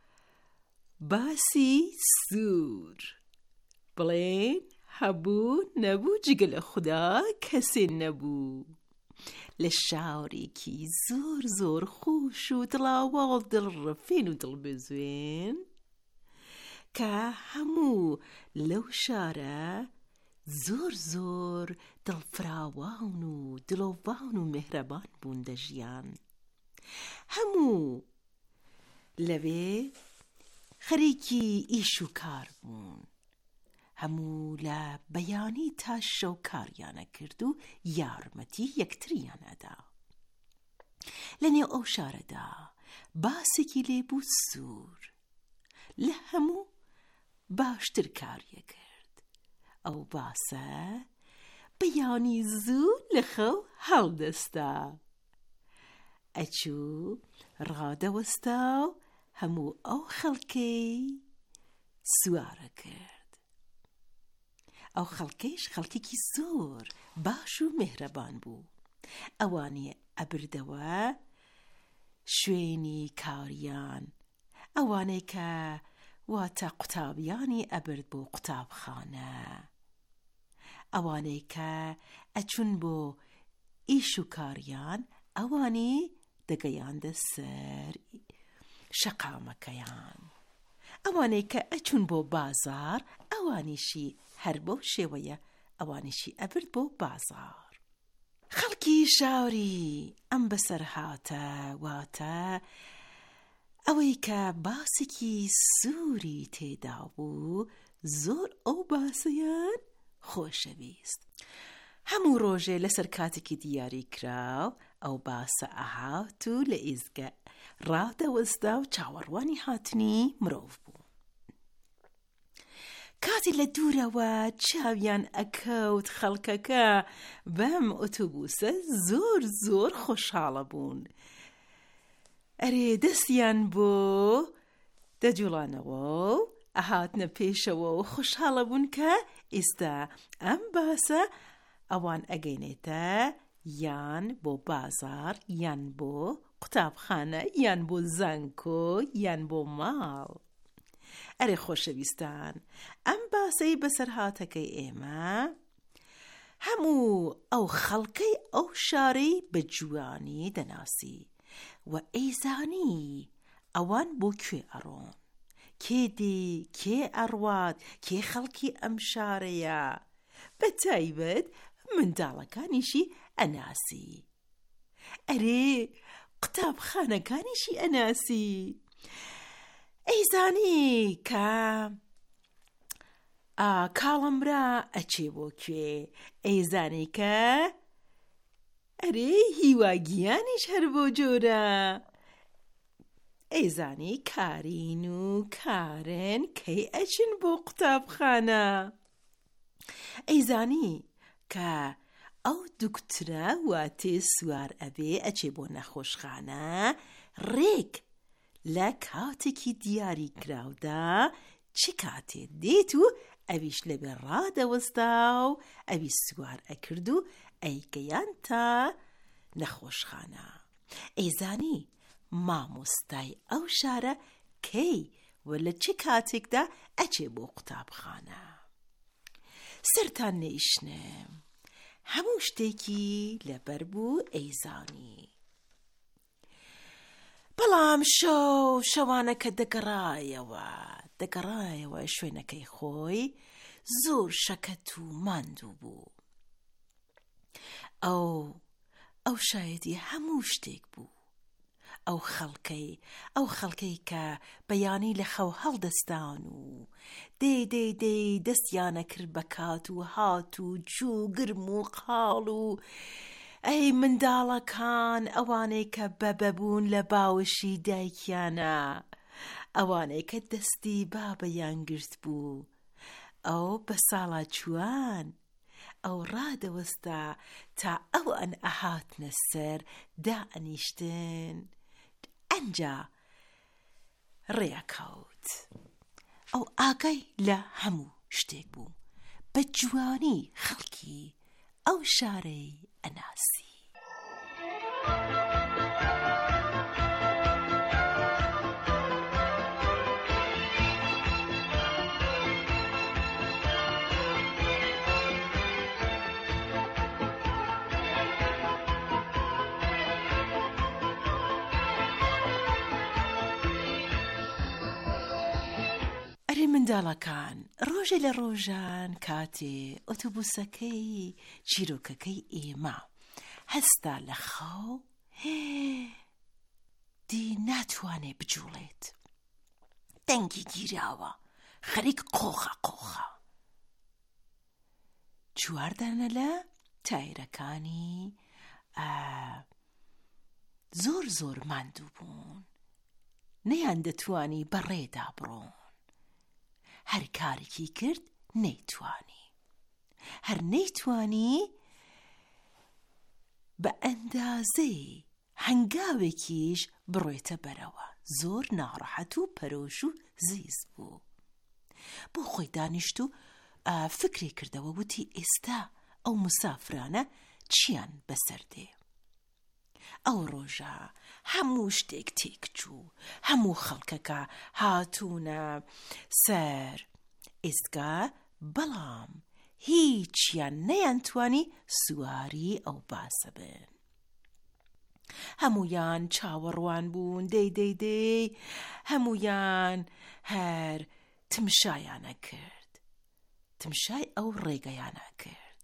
باسی سوور. بڵێن هەبوو نەبوو جگە لە خوددا کەسێ نەبوو، لە شاورێکی زۆر خۆش و دڵاوە و دڵڕەفێن و دڵبەزوێن، کە هەموو لەو شارە زۆر دڵفراوان و دلۆڤان و مهرەبان بوون دەژیان. هەموو لەوێ خەریکی ئیش و کار بوون، هەموو لە بەیانی تا شەو کاریانە کرد و یارمەتی یەکتریانەدا. لەنێو ئەو شارەدا باسێکی لێبوو سوور، لە هەموو باشتر کاریە کرد. ئەو باسە بەیانی زوو لە خەو هەڵدەستا، ئەچوو ڕادەوەستا و هەموو ئەو خەڵکەی سوارە کرد. ئەو خەڵکەیش خەڵکێکی زۆر باش و مهرەبان بوو. ئەوانێ ئەبردەوە شوێنی کاریان، ئەوانەی کە واتە قوتابیانی ئەبرد بۆ قوتابخانە، ئەوانەی کە ئەچون بۆ ئیش و کاریان، ئەوانی دەگەیاندە سەر شەقامەکەیان، ئەوانەی کە ئەچون بۆ بازار، ئەوانیشی هەر بەو شێوەیە ئەوانیشی ئەبرد بۆ بازار. خەڵکی شاوری ئەم بەسەر هاتە، واتە ئەوەی کە باسێکی سووری تێدا بوو، زۆر ئەو باسەیان خۆشەویست. هەموو ڕۆژێ لەسەر کاتێکی دیاری کراو، ئەو باسە ئەهات و لە ئیزگە ڕادەوەستا و چاوەڕوانی هاتنی مرۆڤ بوو. کاتی لە دوورەوە چاویان ئەکەوت خەڵکەکە بەم ئۆتۆبوسە زۆر زۆر خۆشحاڵە بوون. ئەرێ دەستیان بۆ دەجوڵانەوە و ئەهاتنە پێشەوە و خۆشحاڵە بوون کە ئێستا ئەم باسە ئەوان ئەگەینێتە یان بۆ بازار یان بۆ قوتابخانە یان بۆ زانکۆ یان بۆ ماڵ. ئەرێ خۆشەویستان، ئەم باسەی بەسەرهاتەکەی ئێمە هەموو ئەو خەڵکەی ئەو شارەی بە جوانی دەناسی و ئەیزانی ئەوان بۆ کوێ ئەڕۆن، کێ دێ کێ ئەڕوات کێ خەڵکی ئەم شارەیە، بە تایبەت منداڵەکانیشی ئەناسی. ئەرێ قوتابخانەکانیشی ئەناسی. ئەیزانی کە کاڵەمرا ئەچێ بۆ کوێ، ئەیزانی کە ئەرێ هیواگیانیش هەر بۆ جۆرە، ئەیزانی کارین و کارن کەی ئەچن بۆ قوتابخانە، ئەیزانی کە ئەو دوکترە واتێ سوار ئەبێ ئەچێ بۆ نەخۆشخانە ڕێک لە کاتێکی دیاری کراودا چ کاتێ دێت و ئەویش لەبێ ڕادەوەستا و ئەوی سوار ئەکرد و ئەیگەیان تا نەخۆشخانە. ئەیزانی مامۆستای ئەو شارە کەی و لە چ کاتێکدا ئەچێ بۆ قوتابخانە. سەرتان نەیشنم، هەموو شتێکی لەبەر بوو ئەیزانی. بەڵام شەوانەکە دەگەڕایەوە شوێنەکەی خۆی، زۆر شەکەت و ماندوو بوو. ئەو شایەتی هەموو شتێک بوو. ئەو خەڵکەی کە بەیانی لە خەو هەڵدەستان و دەی دەستیانە کرد بە کات و هات و جوو گرم و قاڵ و ئەی منداڵەکان، ئەوانەی کە بەبەبوون لە باوشی دایکیانە، ئەوانەی کە دەستی بابەیان گرت بوو، ئەو بە ساڵا چوان ئەو ڕادەوەستا تا ئەو ئەن ئەهاتنە سەر دائەنیشتن، ئەنجا ڕێکەوت. ئەو ئاگای لە هەموو شتێک بوو، بە جوانی خەڵکی ئەو شارەی ئەناسی. منداڵەکان، ڕۆژێ لە ڕۆژان کاتێ ئۆتۆبوسەکەی چیرۆکەکەی ئێمە هەستا لە خاو، دی ناتوانێ بجوڵێت، دەنگی گیراوە، خەریک قۆخە چواردانە لە تایرەکانی زۆر ماندوو بوون، نەیان دەتوانی بەڕێدا بڕۆن. هەر کارێکی کرد نەیتوانی بە ئەندازەی هەنگاوێکیش بڕۆیتە بەرەوە. زۆر ناڕەحەت و پەرۆش و زیز بوو. بۆ خۆی دانیشت و فکری کردەوە، وتی ئێستا ئەو مسافرانە چیان بەسەردێ. ئەو ڕۆژە هەموو شتێک تێکچوو، هەموو خەڵکەکە هاتوونە سەر ئێستگا، بەڵام هیچیان نەیانتوانی سواری ئەو باسە بن. هەمویان چاوەڕوان بوون، دەی هەمویان هەر تمشایانە کرد، تمشای ئەو ڕێگەیانە کرد.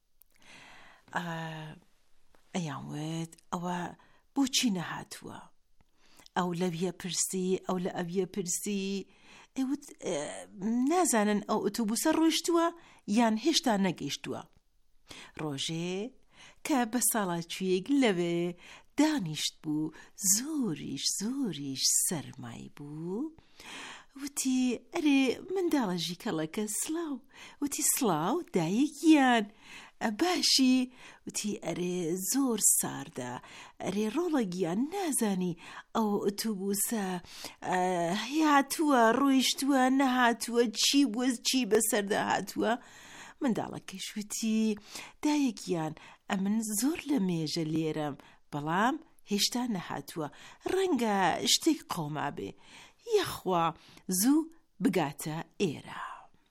ئەیانوێت ئەوە بۆچی نەهاتووە، ئەو لەویە پرسی، ئەو لە ئەویە پرسی، ئەوت نازانن ئەو ئۆتۆبوسە ڕۆیشتووە یان هێشتا نەگەیشتووە. ڕۆژێ کە بە ساڵاتچویەک لەوێ دانیشت بوو، زۆریش سەرمای بوو، وتی ئەرێ منداڵەژی کەڵەکە سڵاو وتی سڵاو دایەکیان باشی وتی ئەرێ زۆر ساردە ئەرێ ڕۆڵەگیان نازانی ئەو ئۆتۆبوسە هاتووە ڕۆیشتووە نەهاتووە چی بووە چی بەسەردا هاتووە منداڵەکەش وتی دایەکیان ئەمن زۆر لە مێژە لێرەم بەڵام هێشتا نەهاتووە ڕەنگە شتێک قۆما بێ یەخوا زوو بگاتە ئێرە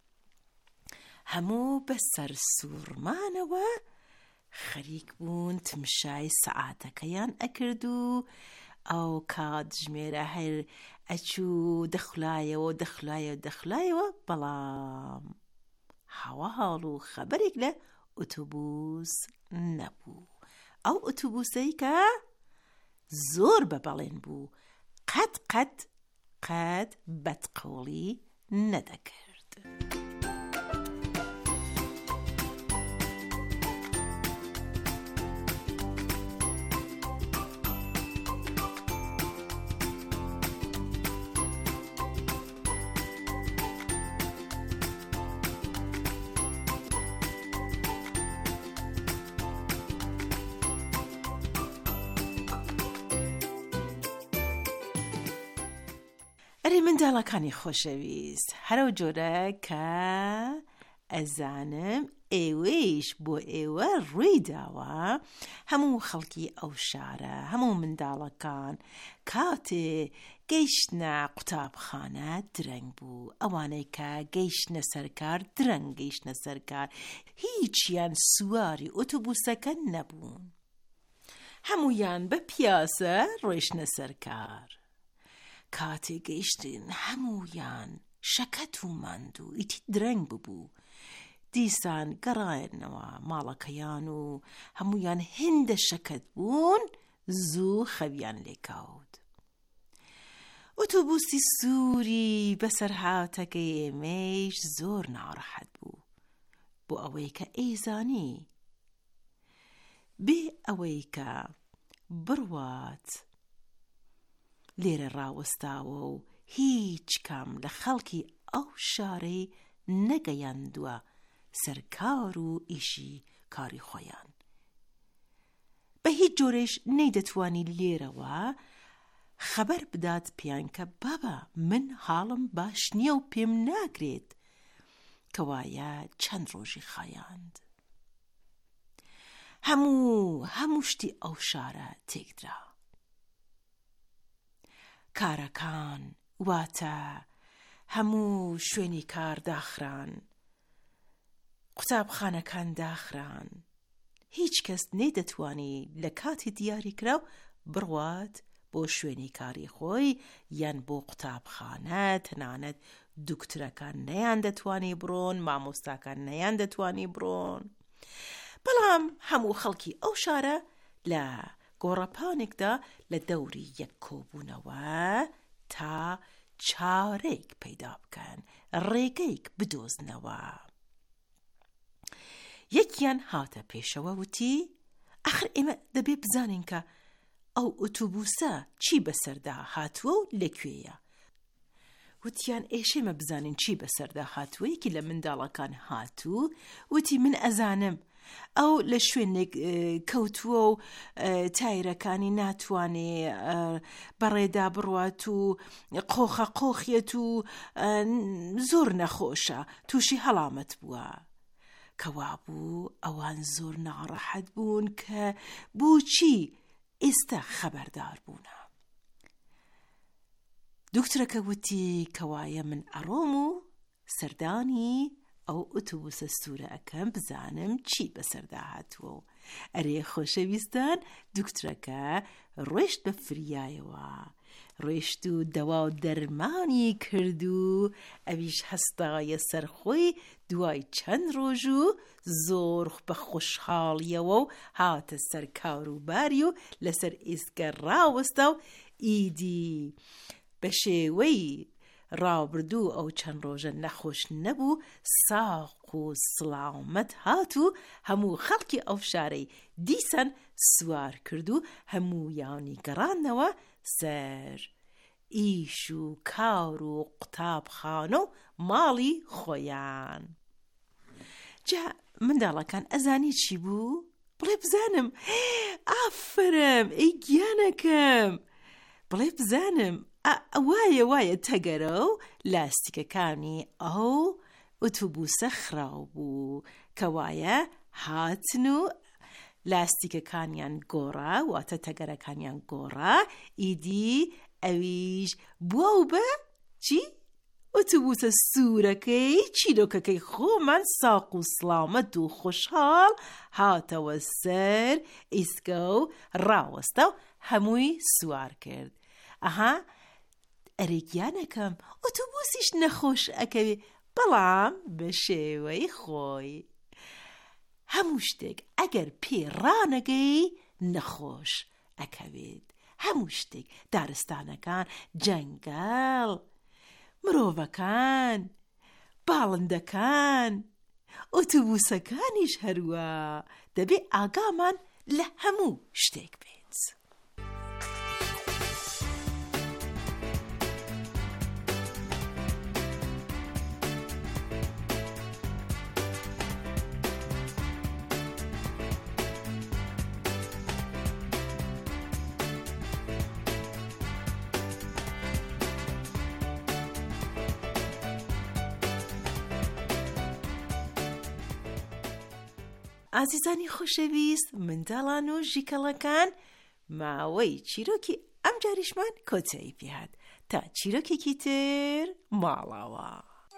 هەموو بەسەر سوورمانەوە خەریک بوون تمشای سەعاتەکەیان ئەکرد و ئەو کات ژمێرە هەر ئەچوو دەخلایەوە بەڵام هەواڵ و خەبەرێک لە ئۆتۆبوس نەبوو ئەو ئۆتۆبوسەی کە زۆر بەبەڵێن بوو قەت بەدقۆڵی نەدەکرد ئەرێ منداڵەکانی خۆشەویست هەرو جۆرە کە ئەزانم ئێوەیش بۆ ئێوە ڕووی داوە هەموو خەڵکی ئەو شارە هەموو منداڵەکان کاتێ گەیشتنە قوتابخانە درەنگ بوو ئەوانەی کە گەیشتنە سەرکار درەنگ گەیشتنە سەرکار هیچیان سواری ئۆتۆبوسەکە نەبوون هەمویان بە پیاسە ڕۆیشتنە سەرکار کاتێ گەیشتن هەمویان شەکەت و ماند و ئیتی درەنگ ببوو دیسان گەڕایەنەوە ماڵەکەیان و هەمویان هێندە شەکەت بوون زوو خەویان لێکەوت ئۆتۆبوسی سووری بەسەر هاتەکەی ئێمەش زۆر ناڕەحەت بوو بۆ ئەوەی کە ئەیزانی بێ ئەوەی کە بڕوات لێرە ڕاوەستاوە و هیچ کام لە خەڵکی ئەو شارەی نەگەیاندووە سەرکار و ئیشی کاری خۆیان بە هیچ جۆرێش نەیدەتوانی لێرەوە خەبەر بدات پیان کە بابا من حاڵم باش نییە و پێم ناگرێت کەوایە چەند ڕۆژی خایاند هەموو شتی ئەو شارە تێکدرا کارەکان واتە هەموو شوێنی کار داخران قوتابخانەکان داخران هیچ کەس نەیدەتوانی لە کاتی دیاری کراو بڕوات بۆ شوێنی کاری خۆی یان بۆ قوتابخانە تەنانەت دوکترەکان نەیان دەتوانی بڕۆن مامۆستاکان نەیان دەتوانی بڕۆن بەڵام هەموو خەڵکی ئەو شارە لە گۆڕەپانێکدا لە دەوری یەک کۆبوونەوە تا چارەیەک پەیدا بکەن ڕێگەیەک بدۆزنەوە یەکیان هاتە پێشەوە وتی ئەخر ئێمە دەبێ بزانین کە ئەو ئۆتۆبوسە چی بەسەردا هاتووە و لەکوێیە وتیان ئێشێمە بزانین چی بەسەردا هاتووە یەکی لە منداڵەکان هاتوو وتی من ئەزانم ئەو لە شوێنێک کەوتووە و تایرەکانی ناتوانێ بەڕێدا بڕوات و قۆخەت و زۆر نەخۆشە تووشی هەڵامەت بووە کەوا بوو ئەوان زۆر ناڕەحەت بوون کە بۆچی ئێستا خەبەردار بوونە دوکترەکە وتی کەوایە من ئەڕۆم و سەردانی ئەو ئۆتۆبوسە سوورە ئەەکەم بزانم چی بەسەردا هاتووە و ئەرێ خۆشەویستان دوکترەکە ڕۆیشت بە فریایەوە ڕۆیشت و دەوا و دەرمانی کرد و ئەویش هەستایە سەرخۆی دوای چەند ڕۆژ و زۆر بە خۆشحاڵیەوە و هاتە سەر کاروباری و لەسەر ئێسکە ڕاوەستا و ئیدی بە شێوەی ڕاوبردوو ئەو چەند ڕۆژە نەخۆش نەبوو ساق و سڵامەت هات و هەموو خەڵکی ئەو شارەی دیسان سوار کرد و هەموویانی گەڕانەوە سەر ئیش و کار و قوتابخانە و ماڵی خۆیان. جا منداڵەکان ئەزانی چی بوو؟ بڵێ بزانم. ئافرم ئەی گیانەکەم، بڵێ بزانم وایە تەگەرە و لاستیکەکانی ئەو ئۆتۆبوسە خراو بوو کە وایە هاتن و لاستیکەکانیان گۆڕا، واتە تەگەرەکانیان گۆڕا، ئیدی ئەویش بووە و بە چی؟ ئۆتۆبوسە سوورەکەی چیرۆکەکەی خۆمان ساق و سڵامەت و خۆشحاڵ هاتەوە سەر ئیسکە و ڕاوەستە و هەمووی سوار کرد. ئەها ئەرێگیانەکەم ئۆتۆبوسیش نەخۆش ئەکەوێ، بەڵام بە شێوەی خۆی. هەموو شتێک ئەگەر پێ ڕانەگەی نەخۆش ئەکەوێت. هەموو شتێک، دارستانەکان، جەنگەڵ، مرۆڤەکان، باڵندەکان، ئۆتۆبوسەکانیش هەروە دەبێ ئاگامان لە هەموو شتێک بێت. ئازیزانی خۆشەویست، منداڵان و ژیکەڵەکان، ماوەی چیرۆکی ئەم جاریشمان کۆتایی پێهات. تا چیرۆکێکی تر ماڵەوە.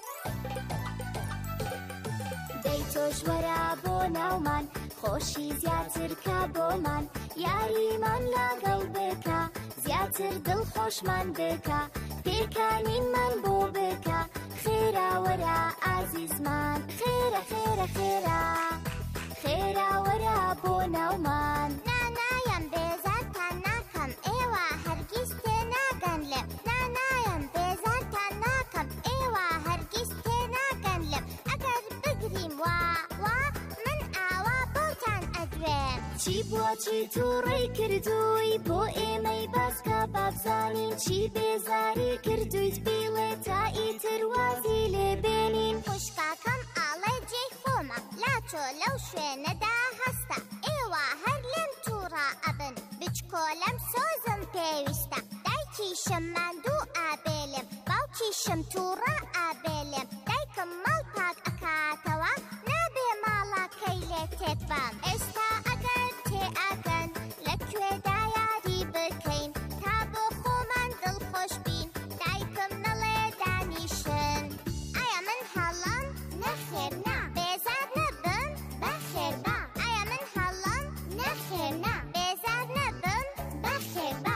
دەی تۆش وەرە بۆ ناومان، خۆشی زیاتر کە بۆمان، یاریمان لەگەڵ بکە، زیاتر دڵخۆشمان بکە، پێکانینمان بۆ بکە، خێرا وەرە ئازیزمان، خێرە خێرە خێرا، خێرا وەرە بۆ ناومان. نانایم بێزارتان ناکەم، ئێوە هەرگیز تێناگەن لێم، نانایم بێزارتان ناکەم، ئێوە هەرگیز تێناگەن لێم، ئەگەر بگریم وا من ئاوا بۆتان ئەدوێم. چی بووە چی تووڕێی کردووی بۆ ئێمەی باسکە بابزانین، چی بێزاری کردویت بیڵێ تا ئیتر وازی لێبێنین. خوشکاکەم ئاڵێ جێی خۆمە، لاچۆ لەو شوێنەدا هەستە، ئێوە هەر لێم تووڕە ئەبن، بچکۆلەم سۆزم پێویستە، دایکیشم ماندوو ئابێلێم، باوکیشم تووڕە ئابێلێم، دایکم ماڵ پاک ئەکاتەوە، نابێ ماڵەکەی لێ تێتبام. ئێستا ئەگەر تێئەگەن لەکوێدا یاری بکەین، تا بۆ خۆمان دڵخۆش بین، دایکم نەڵێ دانیشن. ئایا من هەڵام؟ نەخێر نا، بێزار نەبم، بەخێر با. ئایا من هەڵام؟ نەخێر نا، بێزار نەبم، بەخێر با.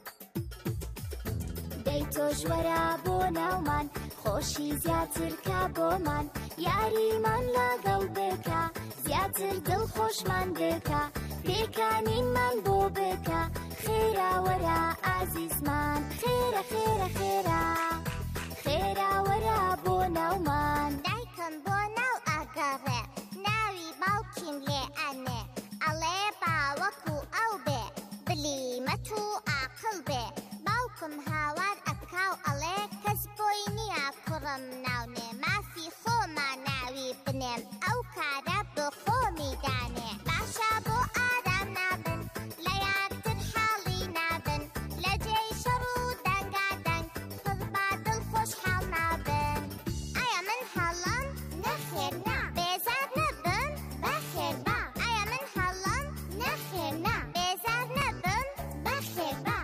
دەی تۆش وەرە بۆ ناومان، خۆشی زیاتر کە بۆمان، یاریمان لەگەڵ بکە، زیاتر دڵخۆشمان بکە، پێکانینمان بۆ بکە، خێرا وەرە ئازیزمان، خێرە خێرە خێرا، خێرا وەرە بۆ ناومان. دایکم بۆ ناو ئەگەڕێ، ناوی باوکیم لێ ئەنێ، ئەڵێ باوەکو ئەو بێ، بلیمەت و ئاقڵ بێ، باوکم هاوار ئەکاو ئەڵێ کەس بۆی نییە کوڕم ناونێ، مافی خۆما ناوی بنێم، ئەو کارە بە خۆمی دانێ. باشە بۆ ئارام نابن، لە یارتر حاڵی نابن، لە جێی شەڕ و دەنگادەنگ پڕبا دڵخۆش حاڵ نابن. ئایا من هەڵام؟ نەخێر نا، بێزار نەبم، بەخێر با. ئایا من هەڵام؟ نەخێر نا، بێزار نەبم، بەخێر با.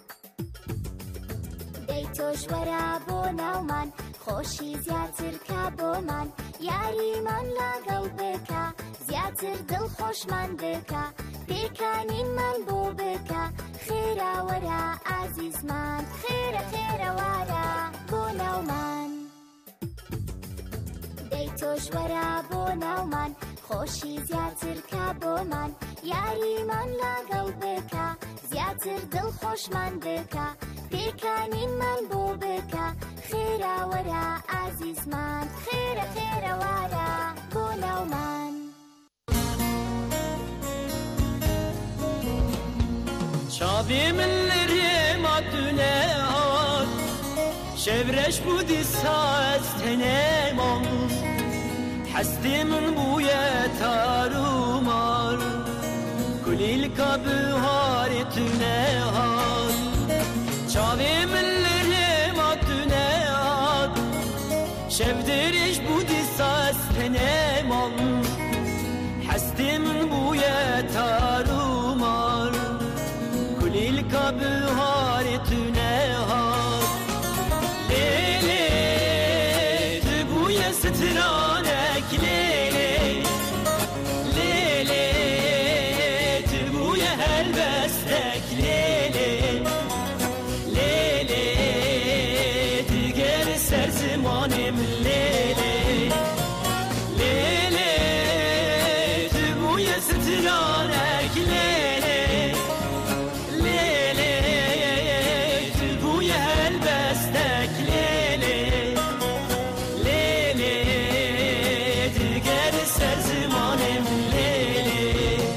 دەی تۆش وەرە بۆ ناومان، خۆشی زیاتر کە بۆمان، یاریمان لەگەڵ بکە، زیاتر دڵخۆشمان بکە، پێکانینمان بۆ بکە، خێرا وەرە ئازیزمان، خێرە خێرە وەرە بۆ ناومان. دەی تۆش وەرە بۆ ناومان، خۆشی زیاتر کە بۆمان، یاریمان لەگەڵ بکە، زیاتر دڵخۆشمان بکە، پێکانینمان بۆ بکە، خێرا وەرە ئازیزمان، خێرە خێرە وەرە بۆ ناومان.
شابي من الريم عدنا شورش بودی ساز تنمام حسدی من بویه تارومار کلیل کبهار تنهار چاوی من لرم تنهار شودرش بودی ساز تنمام حسدی من بویه تارومار کلیل کبهار تنهار لیلی دبویه سترانک لیلی لیلی دبویه هلبستک لیلی لیلی دیگر سر زمانم لیلی لیلی دبویه سترانک لیلی لیلی دبویه هلبستک لیلی لیلی دیگر سر زمانم لیلی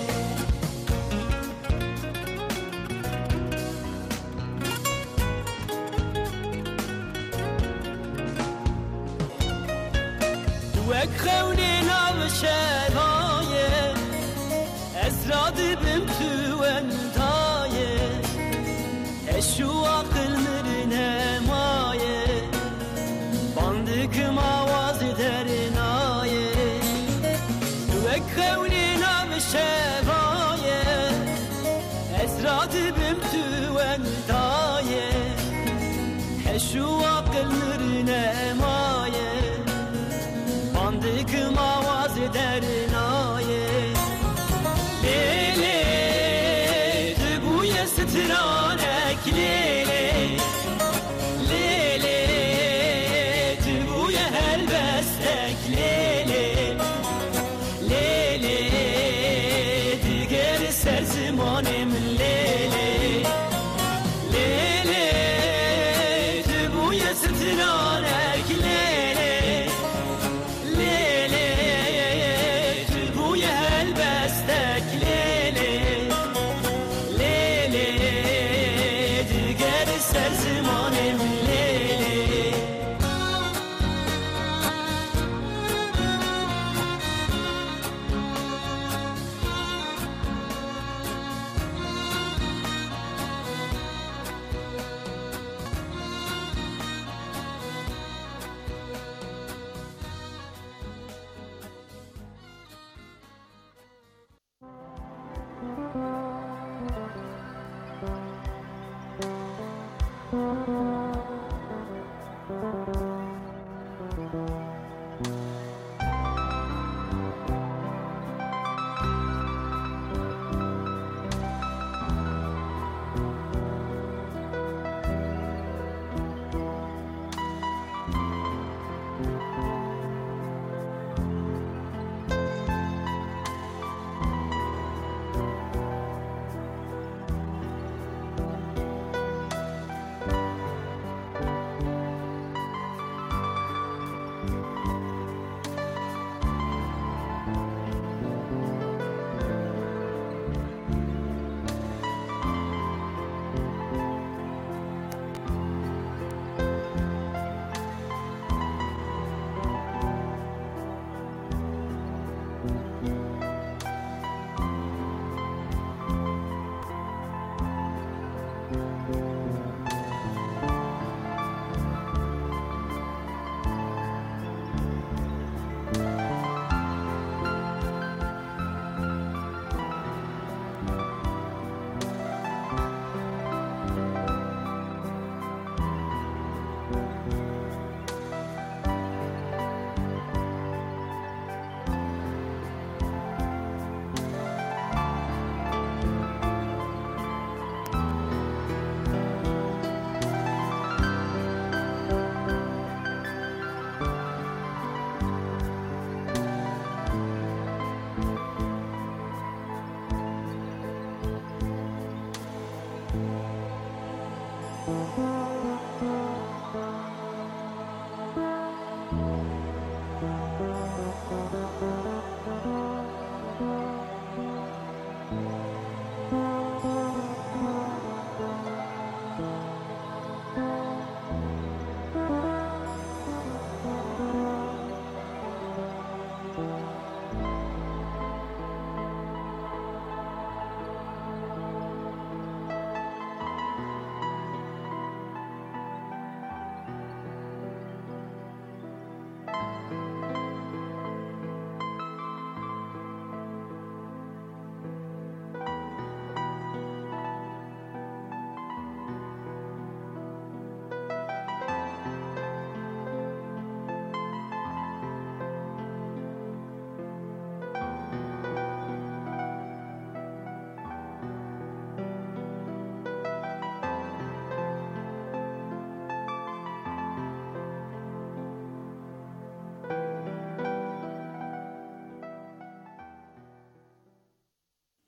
وک خونی نام شبایه ازراد بم تو انتایه اشو عقل مرنه مایه باندکم آواز درنایه وک خونی نام شبایه ازراد بم تو انتایه اشو عقل مرنه مایه باندکم آواز درنایه لیلی دبوی سترانک لیلی لیلی دبوی هلبستک لیلی لیلی دیگر سر زمانم لیلی لیلی دبوی سترانک لیلی لیلی دبوی هلبستک لیلی لیلی دیگر سر زمانم لیلی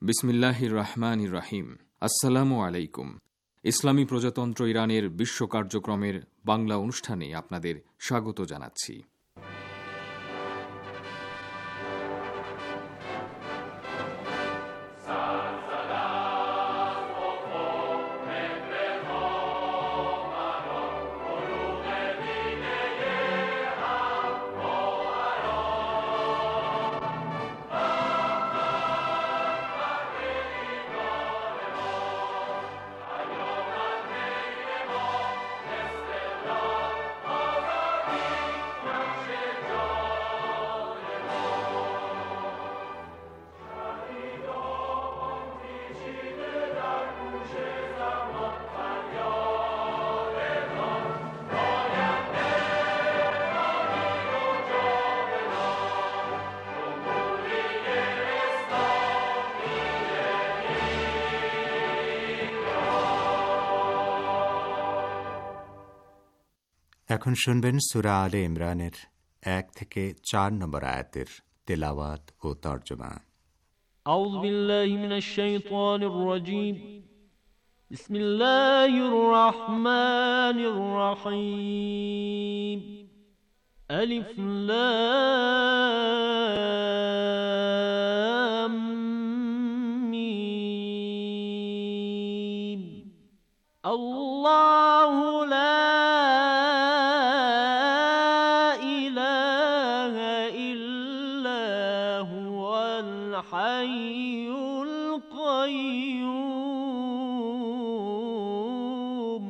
বিসমিল্লাহির রহমানির রহিম। আসসালামু আলাইকুম। ইসলামী প্রজাতন্ত্র ইরানের বিশ্ব কার্যক্রমের বাংলা অনুষ্ঠানে আপনাদের স্বাগত জানাচ্ছি।
এখন শুনবেন সূরা আলে ইমরানের 1 থেকে 4 নম্বর আয়াতের তেলাওয়াত ও তরজমা।
আউযু বিল্লাহি মিনাশ শাইতানির রাজীম। বিসমিল্লাহির রহমানির রহিম। আলিফ লাম মিম। আল্লাহু লা الحي القيوم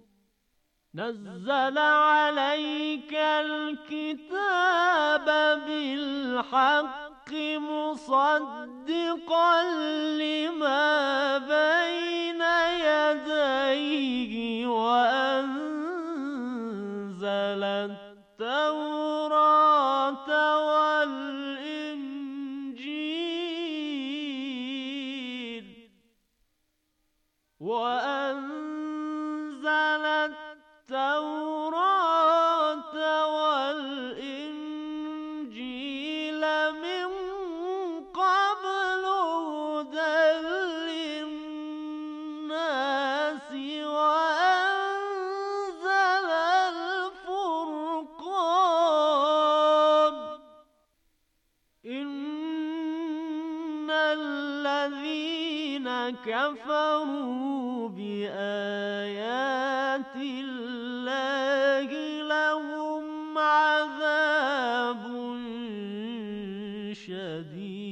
نزل عليك الكتاب بالحق مصدقا لما بين يديه وأنزل التوراة والإنجيل من قبل هدى للناس وأنزل الفرقان إن الذين كفروا بآيات الله لهم عذاب شديد